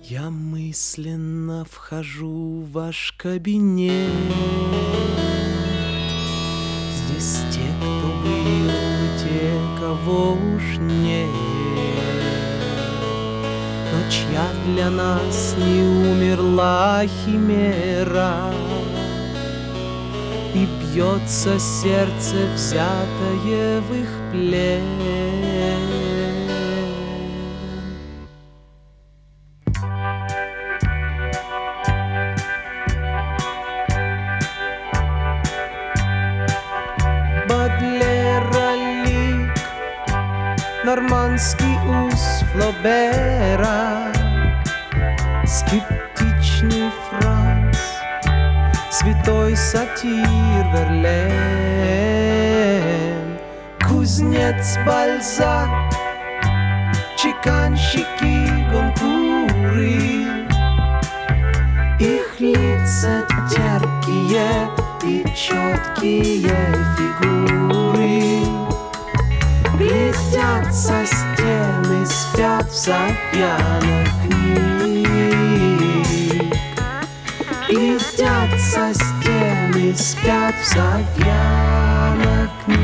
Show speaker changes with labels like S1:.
S1: Я мысленно вхожу в ваш кабинет. Здесь те, кто был, те, кого уж нет, но чья для нас не умерла химера, и бьется сердце, взятое в их плен. Бодлера лик, нормандский ус Флобера, скептичный Франц, святой сатир Верлен, кузнец Бальзак, чеканщики Гонкуры. Их лица терпкие и четкие фигуры глядят со стены, спят в софьянах книг. Глядят со стены, спят в софьянах книг.